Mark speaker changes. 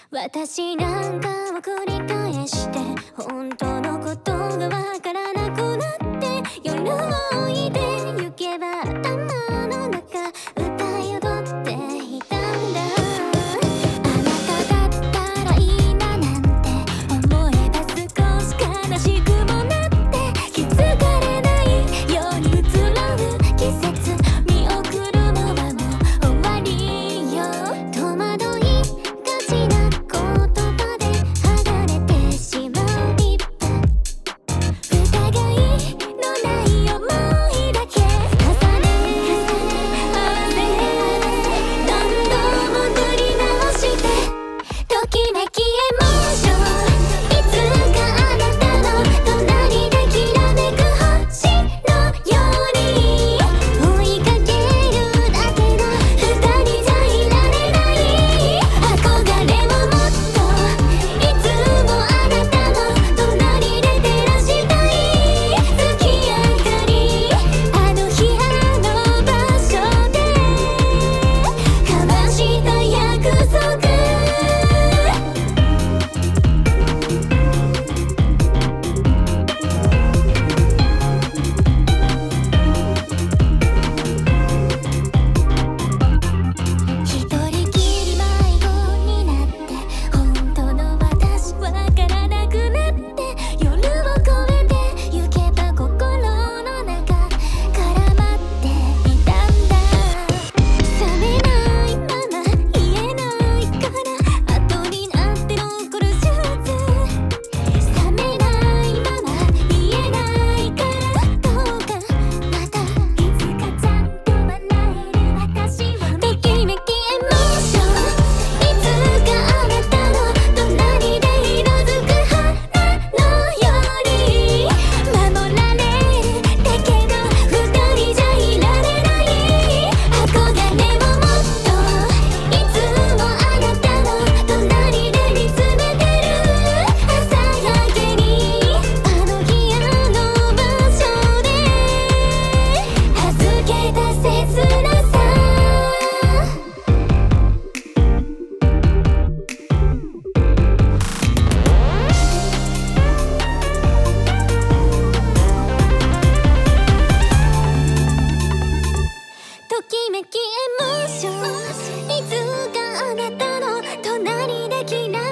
Speaker 1: 私なんかを繰り返して本当のことがわからなくなって夜をいて行けば頭の中歌い踊っていたんだ。あなただったらいいななんて思えば少し悲しくもなって気づかれないように移ろう季節見送るのはもう終わりよ。戸惑いがちな言葉で剥がれてしまう一歩疑いのない想いだけ重ね合わせ何度も塗り直してときめきエモーションいつかあなたの隣できらめく星のように追いかけるだけの二人じゃいられない憧れをもっといつもあなたの隣で照らしたい月明かりあの日あの場所で交わした約束一人きり迷子になって本当の私わからなくなって夜を越えて行けば心の中絡まっていたんだ。冷めないまま言えないから後になって残るシューズ冷めないまま言えないからどうかまたいつかちゃんと笑える私をときめきエモーションいつかあなたの隣で色づく花のように守られるだけど二人じゃいられない憧れをもっといつもあなたの隣で見つめてる朝焼けにあの日あの場所で預けた切なさときめきエモーションいつかあなたの隣できら